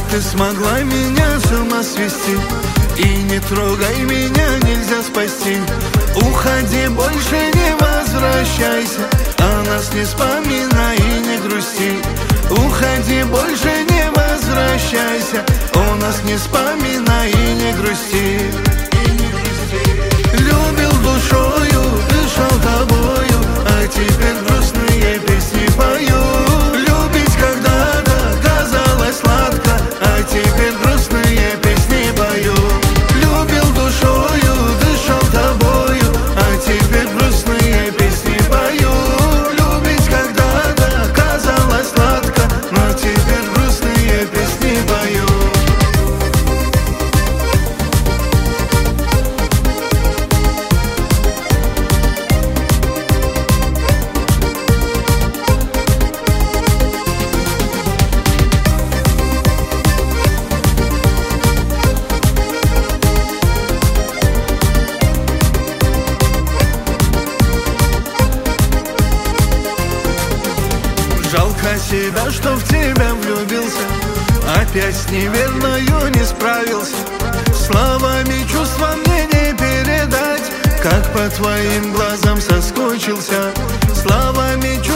ты смогла меня с ума свести. И не трогай меня, нельзя спасти. Уходи, больше не возвращайся, о нас не вспоминай и не грусти. Уходи, больше не возвращайся, о нас не вспоминай и не грусти. Любил душою, дышал тобою, а теперь грустные песни пою. Любить когда-то казалось сладко, а теперь грустные песни пою. Любил душою, дышал тобою, а теперь грустные песни пою. Любить когда-то казалось сладко, но теперь грустные песни пою. Жалко себя, что в тебя влюбился, опять с неверною не справился. Словами чувства мне не передать, как по твоим глазам соскучился. Словами